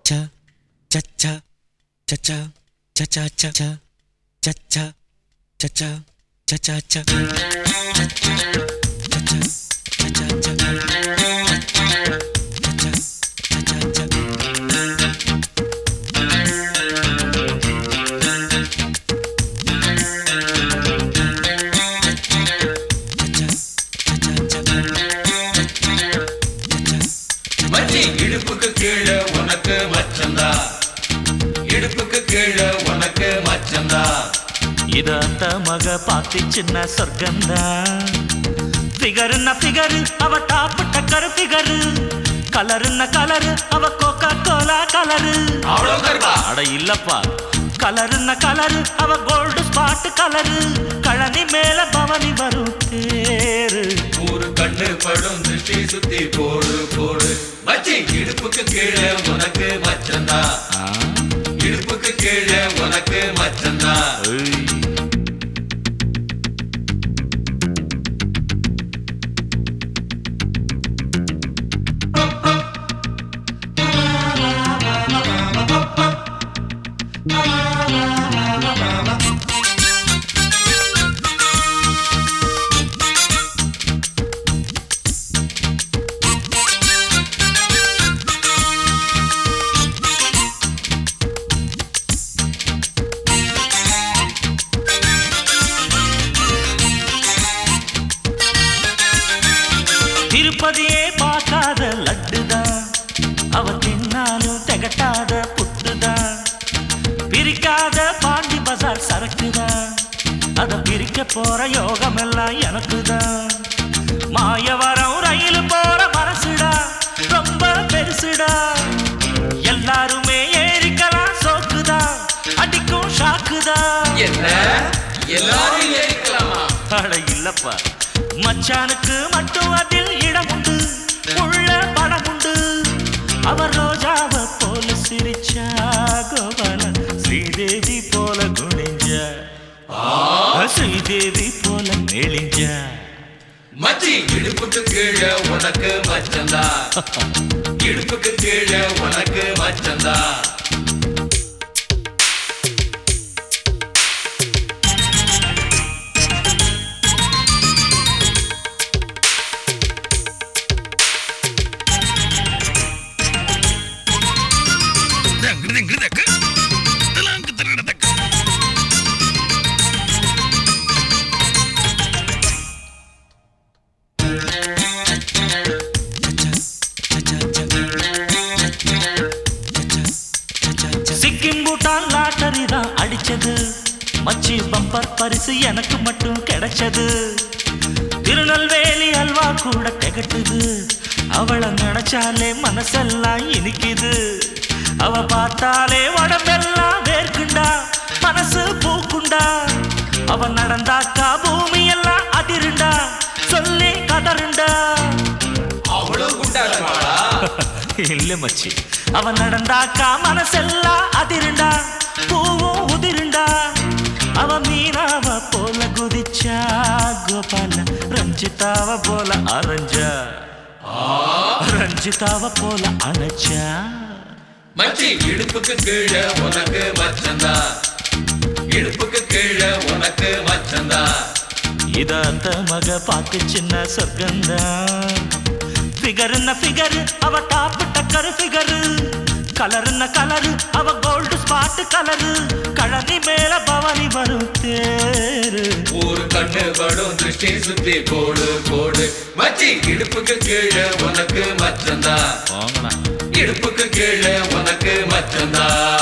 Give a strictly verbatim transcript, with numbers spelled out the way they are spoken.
cha cha cha cha cha cha cha cha cha cha cha cha cha cha cha cha இடுப்புக்கு கீழே உனக்கு மச்சந்தா இடுப்புக்கு கீழே உனக்கு மச்சந்தா இது அந்த மக பாத்தி சின்ன சொர்க்கந்தா ஃபிகர்னா ஃபிகர் அவ டாப் டக்கர் ஃபிகர் கலர்னா கலர் அவ கோகா கோலா கலர் அவ்வளோ கருப்பா அட இல்லப்பா கலர்னா கலர் அவ கோல்டு ஸ்பாட் கலர் கழனி மேல பவனி வரும் தேரு ஒரு கண்ணு படும் திருஷ்டி சுத்தி போடு போடு மச்சி இடுப்புக்கு கீழே உனக்கு மச்சந்தா இடுப்புக்கு கீழே உனக்கு மச்சந்தா திருப்பதியே பார்க்காத லட்டுதான் அவ தின்னாலும் திகட்டாத புட்டுதான் பிரிக்காத பாண்டி பசார் சரக்குதான் அத பிரிக்க போற யோகம் எல்லாம் எனக்குதான் மாயவரம் ரயில் போற மனசுடா ரொம்ப பெருசுடா எல்லாருமே ஏறிக்கலாம் சோக்குதா அடிக்கும் ஷாக்குதா என்ன எல்லாரும் ஏறிக்கலாமா அட இல்லப்பா மச்சானுக்கு மட்டும் அதில் இடம் உண்டு உள்ள படம் உண்டு அவர் ரோஜாவ போல சிரிச்சா கோபால ஸ்ரீதேவி போல குனிஞ்சா ஸ்ரீதேவி போல நெளிஞ்சா மச்சி இடுப்புக்கு கீழே உனக்கு மச்சந்தா இடுப்புக்கு கீழே உனக்கு மச்சந்தா சிக்கிம் பூட்டான் லாட்டரி தான் அடிச்சது மச்சி பம்பர் பரிசு எனக்கு மட்டும் கிடைச்சது திருநெல்வேலி அல்வா கூட திகட்டுது அவளை நினைச்சாலே மனசெல்லாம் இனிக்குது அவ பார்த்தாலே உடம்பெல்லாம் வேர்க்குண்டா மனசு பூக்குண்டா அவ நடந்தாக்கா பூமி எல்லாம் அதிருண்டா சொல்லி கதருண்டா அவ்வளவு குண்டாடமாடா இல்ல மச்சி அவ நடந்தாக்கா மனசெல்லாம் அதிருண்டா பூவும் உதிருண்டா அவ மீனாவ போல குதிச்சா கோபால ரஞ்சிதாவ போல அரைஞ்சா ரஞ்சிதாவ போல அணைச்சா மச்சி இடுப்புக்கு கீழே உனக்கு மச்சந்தா இடுப்புக்கு கீழே உனக்கு மச்சந்தா இத அந்த மக பாத்து சின்ன சொர்க்கந்தா ஃபிகர்னா ஃபிகர் அவ டாப் டக்கர் ஃபிகர் கலர்னா கலர் அவ கோல்டு ஸ்பாட் கலர் கழனி மேல பவனி வரும் தேரு ஒரு கண்ணு படும் திருஷ்டி சுத்தி போடு போடு மச்சி இடுப்புக்கு கீழே உனக்கு மச்சந்தா இடுப்புக்கு கீழே உனக்கு மச்சந்தா